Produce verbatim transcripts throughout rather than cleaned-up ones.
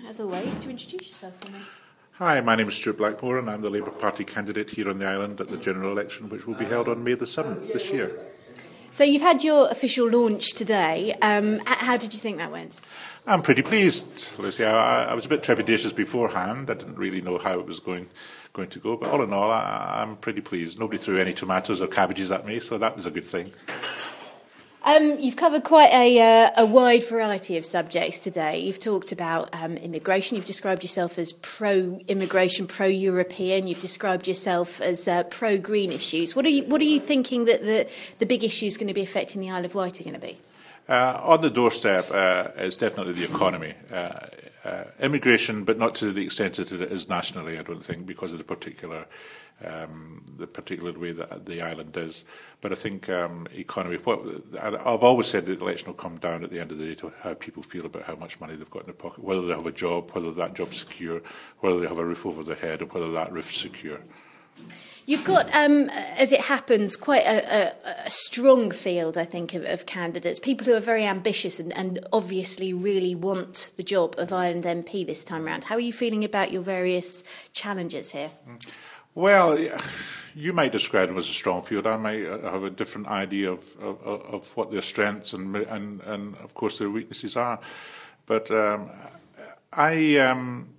as always, to introduce yourself for me. Hi, my name is Stuart Blackmore and I'm the Labour Party candidate here on the island at the general election, which will be held on May the seventh this year. So you've had your official launch today. Um, how did you think that went? I'm pretty pleased, Lucy. I, I was a bit trepidatious beforehand. I didn't really know how it was going going to go, but all in all, I, I'm pretty pleased. Nobody threw any tomatoes or cabbages at me, so that was a good thing. Um, you've covered quite a, uh, a wide variety of subjects today. You've talked about um, immigration. You've described yourself as pro-immigration, pro-European. You've described yourself as uh, pro-green issues. What are you What are you thinking that the, the big issues going to be affecting the Isle of Wight are going to be? Uh, on the doorstep uh, is definitely the economy. Uh, uh, immigration, but not to the extent that it is nationally, I don't think, because of the particular um, the particular way that the island is. But I think um, economy, what, I've always said that the election will come down at the end of the day to how people feel about how much money they've got in their pocket, whether they have a job, whether that job's secure, whether they have a roof over their head, and whether that roof's secure. You've got, um, as it happens, quite a, a, a strong field, I think, of, of candidates, people who are very ambitious and, and obviously really want the job of Ireland M P this time round. How are you feeling about your various challenges here? Well, you might describe them as a strong field. I might have a different idea of, of, of what their strengths and, and, and, of course, their weaknesses are. But um, I, um,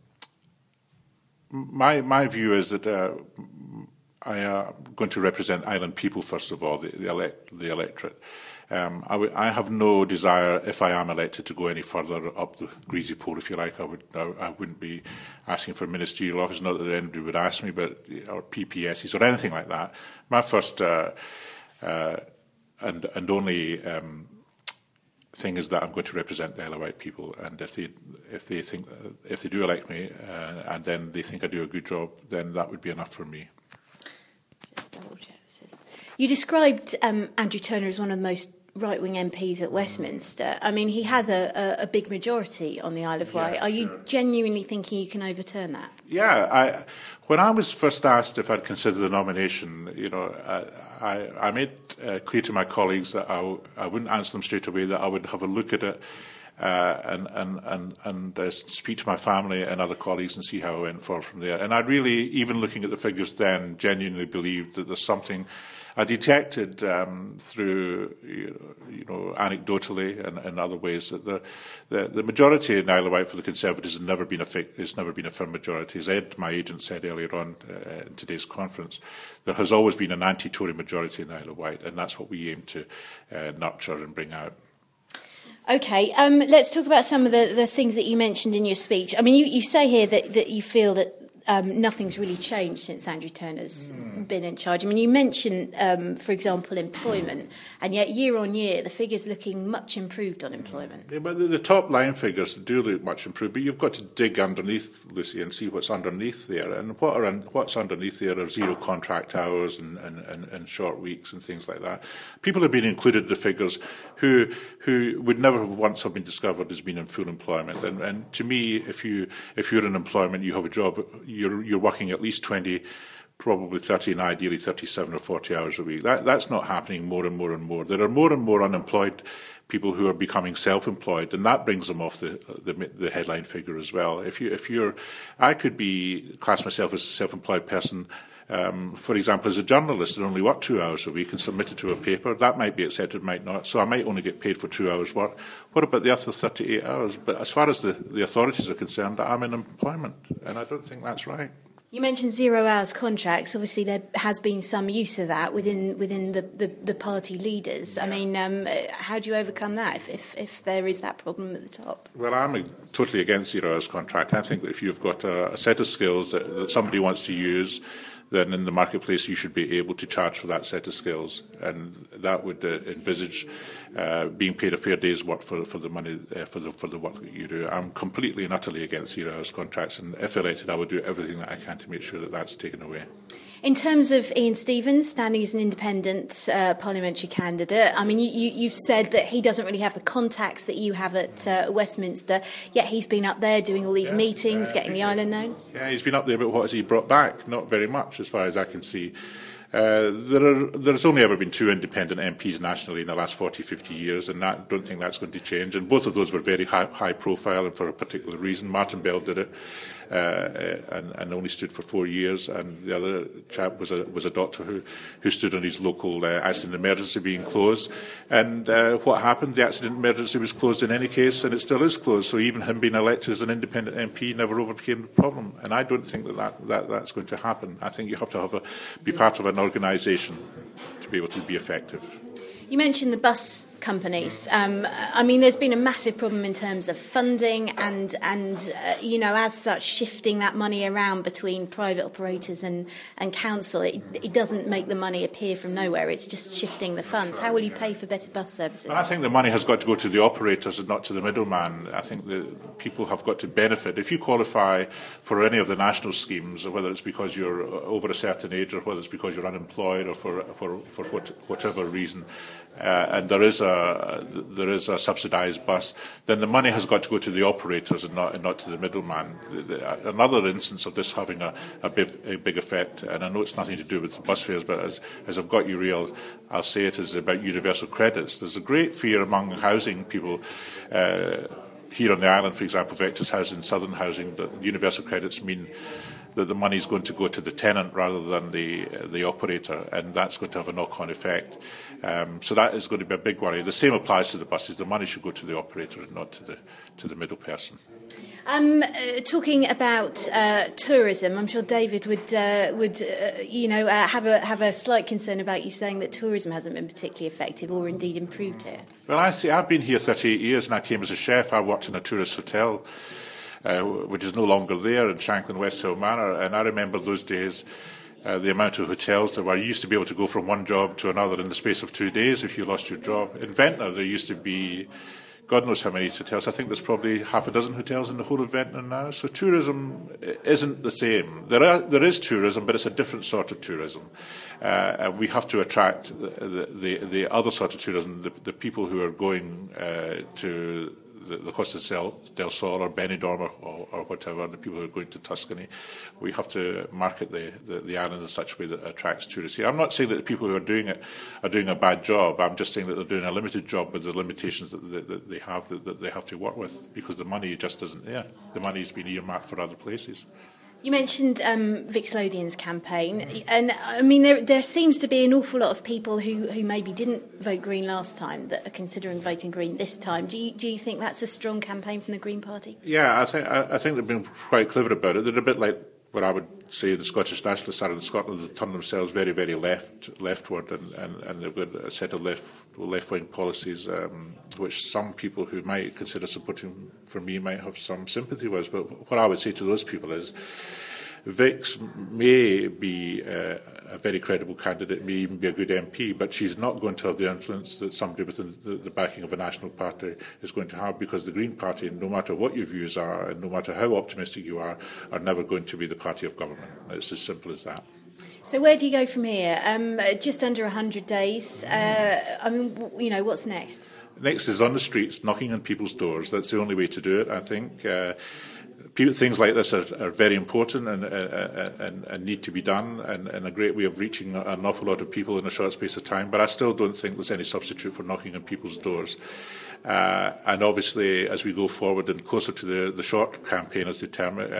my, my view is that uh, I am going to represent island people, first of all, the, the, elect, the electorate. Um, I, w- I have no desire, if I am elected, to go any further up the greasy pole, if you like. I, would, I, I wouldn't be asking for ministerial office, not that anybody would ask me, but or P P Ss or anything like that. My first uh, uh, and, and only um, thing is that I'm going to represent the Isle of Wight people, and if they if they think if they do elect me, uh, and then they think I do a good job, then that would be enough for me. You described um, Andrew Turner as one of the most right-wing M Ps at Westminster. I mean, he has a, a, a big majority on the Isle of Wight. Yeah, Are you sure. genuinely thinking you can overturn that? Yeah, I, when I was first asked if I'd consider the nomination, you know, I, I made uh, clear to my colleagues that I, I wouldn't answer them straight away, that I would have a look at it uh, and, and, and, and uh, speak to my family and other colleagues and see how I went forward from there. And I really, even looking at the figures then, genuinely believed that there's something I detected um, through, you know, anecdotally and, and other ways that the, the, the majority in Isle of Wight for the Conservatives has never been a fi- has never been a firm majority. As Ed, my agent, said earlier on uh, in today's conference, there has always been an anti-Tory majority in Isle of Wight, and that's what we aim to uh, nurture and bring out. Okay, um, let's talk about some of the, the things that you mentioned in your speech. I mean, you, you say here that, that you feel that Um, nothing's really changed since Andrew Turner's mm. been in charge. I mean, you mentioned, um, for example, employment, and yet year on year the figure's looking much improved on employment. Yeah, but the, the top line figures do look much improved, but you've got to dig underneath, Lucy, and see what's underneath there. And what are what's underneath there are zero contract hours and, and, and, and short weeks and things like that. People have been included in the figures who who would never once have been discovered as being in full employment. And, and to me, if you if you're in employment, you have a job. You're, you're working at least twenty, probably thirty, and ideally thirty-seven or forty hours a week. That, that's not happening more and more and more. There are more and more unemployed people who are becoming self-employed, and that brings them off the, the, the headline figure as well. If you, if you're, I could be class myself as a self-employed person. Um, for example, as a journalist, and only work two hours a week and submit it to a paper. That might be accepted, might not. So I might only get paid for two hours' work. What about the other thirty-eight hours? But as far as the, the authorities are concerned, I'm in employment, and I don't think that's right. You mentioned zero hours contracts. Obviously, there has been some use of that within within the, the, the party leaders. Yeah. I mean, um, how do you overcome that if, if, if there is that problem at the top? Well, I'm a, totally against zero hours contract. I think that if you've got a, a set of skills that, that somebody wants to use, then in the marketplace you should be able to charge for that set of skills, and that would uh, envisage uh, being paid a fair day's work for, for the money uh, for the for the work that you do. I'm completely and utterly against zero hours contracts, and if elected, I would do everything that I can to make sure that that's taken away. In terms of Ian Stevens standing as an independent uh, parliamentary candidate, I mean, you, you, you've said that he doesn't really have the contacts that you have at uh, Westminster, yet he's been up there doing all these yeah, meetings, uh, getting the island known. Yeah, he's been up there, but what has he brought back? Not very much, as far as I can see. Uh, there are, there's only ever been two independent M Ps nationally in the last forty, fifty years, and I don't think that's going to change. And both of those were very high, high profile and for a particular reason. Martin Bell did it uh, and, and only stood for four years, and the other chap was a, was a doctor who, who stood on his local uh, accident emergency being closed. And uh, what happened? The accident emergency was closed in any case, and it still is closed. So even him being elected as an independent M P never overcame the problem. And I don't think that, that, that that's going to happen. I think you have to have a, be part of an organisation to be able to be effective. You mentioned the bus companies. Um, I mean, there's been a massive problem in terms of funding and, and uh, you know, as such, shifting that money around between private operators and, and council. It, it doesn't make the money appear from nowhere. It's just shifting the funds. How will you pay for better bus services? I think the money has got to go to the operators and not to the middleman. I think the people have got to benefit. If you qualify for any of the national schemes, whether it's because you're over a certain age or whether it's because you're unemployed or for, for, for what, whatever reason, Uh, and there is a there is a subsidised bus, then the money has got to go to the operators and not and not to the middleman. The, the, another instance of this having a, a, big, a big effect, and I know it's nothing to do with the bus fares, but as, as I've got you real, I'll say it is about universal credits. There's a great fear among housing people. Uh, here on the island, for example, Vectis Housing, Southern Housing, that universal credits mean that the money is going to go to the tenant rather than the the operator, and that's going to have a knock-on effect. Um, so that is going to be a big worry. The same applies to the buses. The money should go to the operator and not to the to the middle person. Um, uh, talking about uh, tourism, I'm sure David would uh, would uh, you know uh, have a have a slight concern about you saying that tourism hasn't been particularly effective or indeed improved here. Well, I see. I've been here thirty-eight years, and I came as a chef. I worked in a tourist hotel, uh, which is no longer there in Shanklin West Hill Manor, and I remember those days. Uh, the amount of hotels there were. You used to be able to go from one job to another in the space of two days if you lost your job. In Ventnor, there used to be, God knows how many hotels. I think there's probably half a dozen hotels in the whole of Ventnor now. So tourism isn't the same. There are, there is tourism, but it's a different sort of tourism. Uh, and we have to attract the, the, the other sort of tourism, the, the people who are going uh, to the, the Costa del Sol or Benidorm or, or, or whatever, the people who are going to Tuscany. We have to market the, the, the island in such a way that attracts tourists here. I'm not saying that the people who are doing it are doing a bad job. I'm just saying that they're doing a limited job with the limitations that, that, that they have that, that they have to work with, because the money just isn't there. The money has been earmarked for other places. You mentioned um, Vix Lothian's campaign, and I mean there there seems to be an awful lot of people who, who maybe didn't vote Green last time that are considering voting Green this time. Do you do you think that's a strong campaign from the Green Party? Yeah, I think I, I think they've been quite clever about it. They're a bit like what I would say the Scottish Nationalists are in Scotland. They turn themselves very, very left leftward, and, and, and they've got a set of left left wing policies, um, which some people who might consider supporting for me might have some sympathy with. But what I would say to those people is, Vix may be uh, a very credible candidate, may even be a good M P, but she's not going to have the influence that somebody with the, the backing of a national party is going to have, because the Green Party, no matter what your views are and no matter how optimistic you are, are never going to be the party of government. It's as simple as that. So where do you go from here? Um, just under one hundred days. Uh, I mean, you know, what's next? Next is on the streets, knocking on people's doors. That's the only way to do it, I think. Uh, Things like this are, are very important and, uh, and, and need to be done, and, and a great way of reaching an awful lot of people in a short space of time. But I still don't think there's any substitute for knocking on people's doors. Uh, and obviously, as we go forward and closer to the, the short campaign, as the term, uh,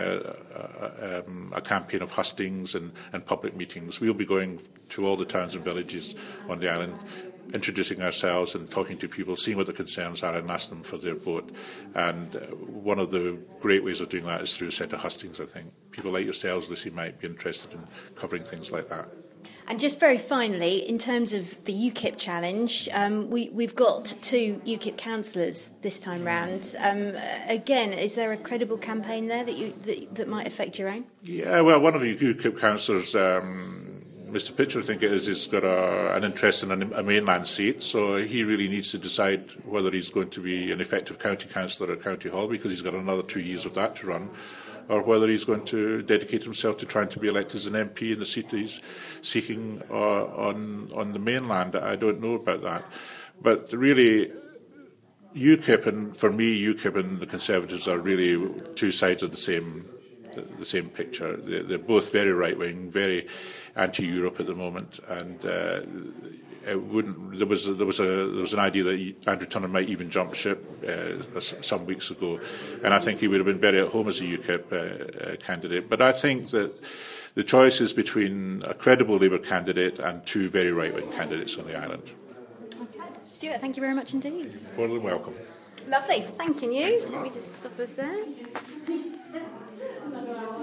uh, um, a campaign of hustings and, and public meetings, we'll be going to all the towns and villages on the island, introducing ourselves and talking to people, seeing what the concerns are and ask them for their vote. And uh, one of the great ways of doing that is through a set of hustings, I think. People like yourselves, Lucy, might be interested in covering things like that. And just very finally, in terms of the U KIP challenge, um, we, we've got two U KIP councillors this time round. Um, again, is there a credible campaign there that, you, that, that might affect your own? Yeah, well, one of the U KIP councillors, um, Mister Pitcher, I think it is, has got a, an interest in a, a mainland seat, so he really needs to decide whether he's going to be an effective county councillor at County Hall, because he's got another two years of that to run, or whether he's going to dedicate himself to trying to be elected as an M P in the seat that he's seeking uh, on, on the mainland. I don't know about that. But really, U KIP, and for me, U KIP and the Conservatives are really two sides of the same the, the same picture. They're, they're both very right-wing, very anti-Europe at the moment, and uh, it wouldn't. There was a, there was a there was an idea that Andrew Turner might even jump ship uh, some weeks ago, and I think he would have been very at home as a UKIP uh, uh, candidate. But I think that the choice is between a credible Labour candidate and two very right-wing candidates on the island. Okay, Stuart, thank you very much indeed. More than welcome. Lovely, thank you. Let me just stop us there.